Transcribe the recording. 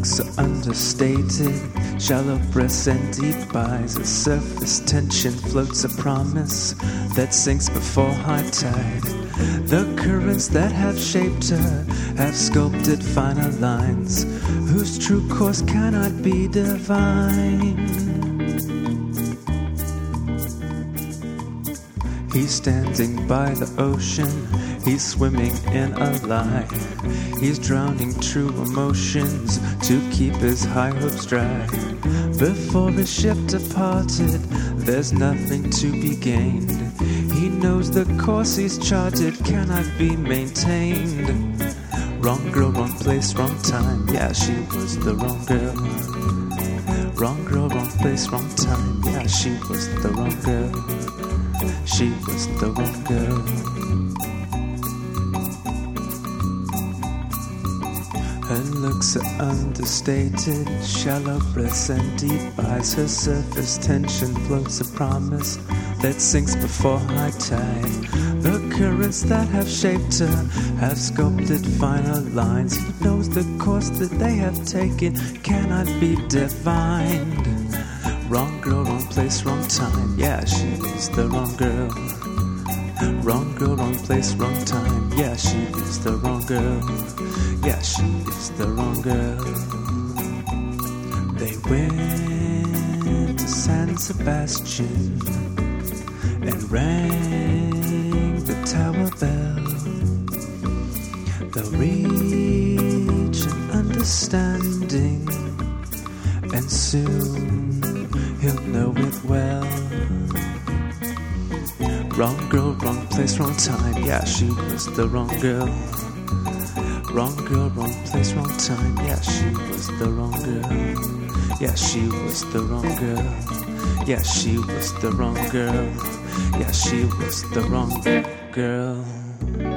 looks are understated, shallow breaths and deep eyes. A surface tension floats a promise that sinks before high tide. The currents that have shaped her have sculpted finer lines, whose true course cannot be divined. He's standing by the ocean, he's swimming in a lie. He's drowning true emotions to keep his high hopes dry. Before his ship departed, there's nothing to be gained. He knows the course he's charted cannot be maintained. Wrong girl, wrong place, wrong time, yeah, she was the wrong girl. Wrong girl, wrong place, wrong time, yeah, she was the wrong girl. She was the wrong girl. Her looks are understated, shallow breaths and deep eyes. Her surface tension floats a promise that sinks before high tide. The currents that have shaped her have sculpted finer lines. He knows the course that they have taken cannot be divined. Wrong girl, wrong place, wrong time, yeah, she was the wrong girl. Wrong girl, wrong place, wrong time, yeah, she is the wrong girl. Yeah, she is the wrong girl. They went to San Sebastian and rang the tower bell. They'll reach an understanding, and soon he'll know it well. Wrong girl, wrong place, wrong time, yeah, she was the wrong girl. Wrong girl, wrong place, wrong time, yeah, she was the wrong girl. Yeah, she was the wrong girl. Yeah, she was the wrong girl. Yeah, she was the wrong girl.